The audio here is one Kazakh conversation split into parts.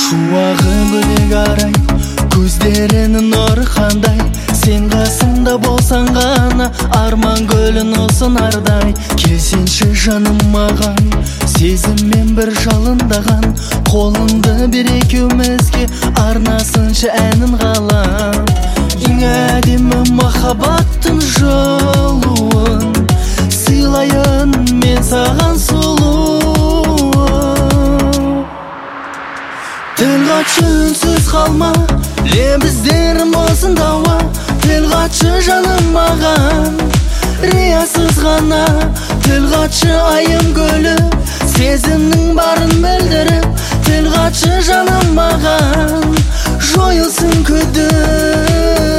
Шуағы бөлек арай, көздерінің нұры қандай. Сен қасымда болсаң ғана, арман гүлін осынардай. Келсенші жаным маған, сезіммен бір жалындаған. Қолыңды бір екеумізге арнасыншы әнін қалам. Ең әдемі махаббаттың жолуын сыйлайын мен саған сұлу. Тіл қатшы үнсіз қалма, лебіздерім осындауа. Тіл қатшы жаным маған, риясыз ғана. Тіл қатшы айым гүлі, сезімнің барын білдіріп. Тіл қатшы жаным маған, жойылсын күдік.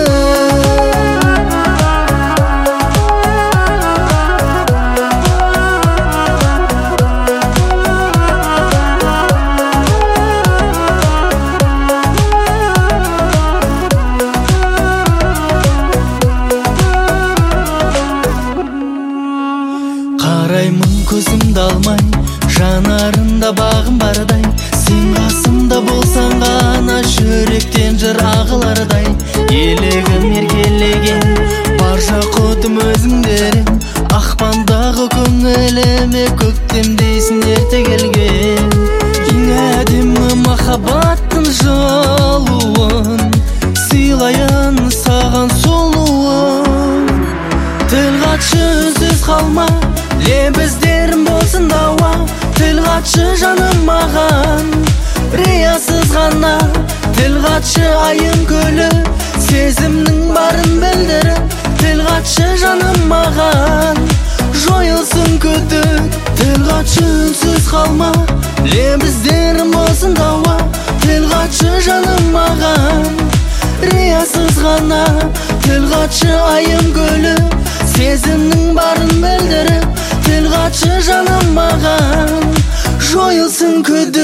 Қараймын көзімді алмай, жанарында бағым бардай. Сен қасымда болсаң ғана, жүректен жыр ағылардай. Елігім еркелеген, бар жақұтым өзіңдерім. Ақпандағы көңіліме көктемдейсің ерте келген. Ең әдемі махаббаттың жолуын сыйлайын саған сұлуым. Тіл қатшы үнсіз қалма, лебіздерім болсын дауа. Тіл қатшы жаным маған, риясыз ғана. Тіл қатшы айым гүлі, сезімнің барын білдіріп. Тіл қатшы жаным маған, жойылсын күдік. Тіл қатшы үнсіз қалма, лебіздерім болсын дауа. Тіл қатшы жаным маған, риясыз ғана. Тіл қатшы айым гүлі, сезімнің барын білдіріп. Тіл қатшы жаным маған, жойылсын күдік.